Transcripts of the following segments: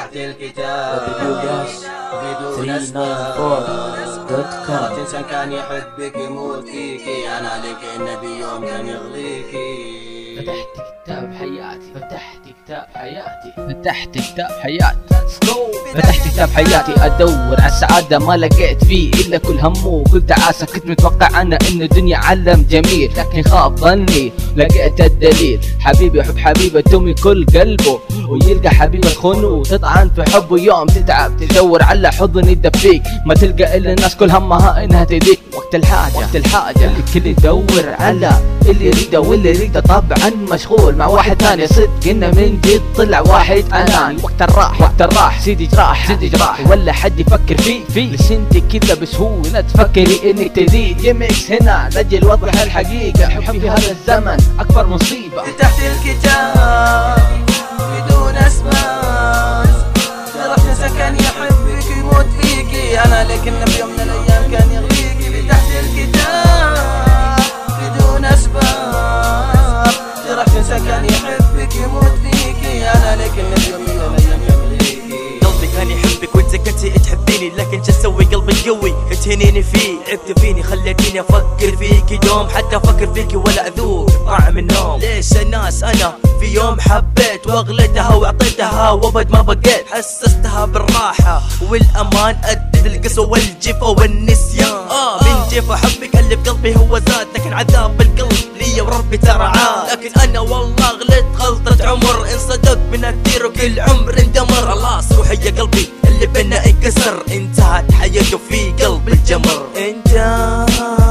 فتحت الكتاب بدون أسباب. إنسان كان يحبك يموت فيكي، أنا لك النبي يوم كان يغليكي. فتحت كتاب حياتي، فتحت كتاب حياتي، فتحت كتاب حياتي، فتحت كتاب حياتي أدور على السعادة ما لقيت فيه إلا كل هم وكل تعاسة. كنت متوقع أنا إنه الدنيا عالم جميل، لكن خاب ظني لقيت الدليل. حبيبي يحب حبيبته من كل قلبه، ويلقى حبيبة تخونه وتطعن في حبه. يوم تتعب تدور على حضن يدفيك، ما تلقى إلا الناس كل همها إنها تديك. وقت الحاجة الكل يدور على اللي يريده، واللي يريده طبعا مشغول مع واحد ثاني. صدق إنه من جد طلع واحد أناني. وقت الراح سيدي جراح ولا حد يفكر فيه. بس انت كذا بسهولة تفكري انك تزيد. يمكس هنا لجل وضح الحقيقة، حبي في هذا الزمن أكبر مصيبة. فتحت الكتاب بدون أسباب، جرح نسى كان يحبك يموت فيكي، أنا لك النبي يوم من الأيام كان يغليكي. فتحت الكتاب بدون أسباب، جرح نسى كان يحبك يموت فيكي، أنا لك النبي يوم من الأيام يغليكي. قلبي كان يحبك وانت كنتي تحبيني، لكن شو اسوي قلبي قوي تهنيني فيه. عبت فيني خليتيني افكر فيكي دوم، حتى افكر فيكي ولا اذوق طعم النوم. ليش الناس انا في يوم حبيت واغليتها واعطيتها وابد ما بقيت. حسستها بالراحة والامان، ادد القسوة والجفا والنسيان. من جفا حبك اللي بقلبي هو زاد، لكن عذاب القلب لي وربي ترى عاد. لكن انا والله غلطت غلطة عمر، انصدمت منها كثير وكل عمر اندمر. خلاص روحي يا قلبي اللي بينا انكسر، انتهت حياته في قلب الجمر. انتهت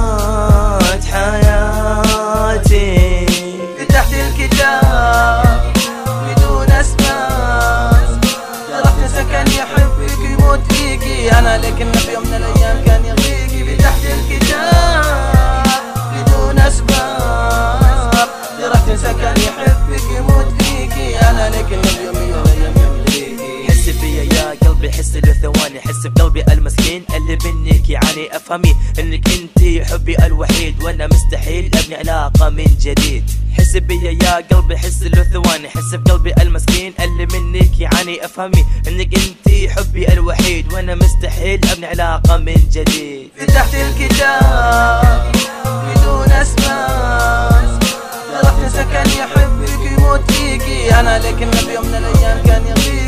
حياتي. فتحت الكتاب بدون أسباب، جرح نسى كان يحبك يموت فيكي، أنا لك النبي يوم من الأيام كان يغليكي. فتحت الكتاب بدون أسباب، جرح نسى كان يحبك يموت فيكي، أنا لك النبي يوم من الأيام يغليكي. حس بيا يا قلبي حس له ثواني، حس بقلبي المسكين اللي منك يعني افهمي انك انتي حبي الوحيد، وانا مستحيل ابني علاقة من جديد. حس بيا يا قلبي حس له ثواني، حس بقلبي المسكين اللي منك يعني افهمي انك انتي حبي الوحيد، وانا مستحيل ابني علاقة من جديد. فتحت الكتاب بدون أسباب، جرح نسى كان يحبك يموت فيكي، أنا لك النبي يوم من الأيام كان يغليكي.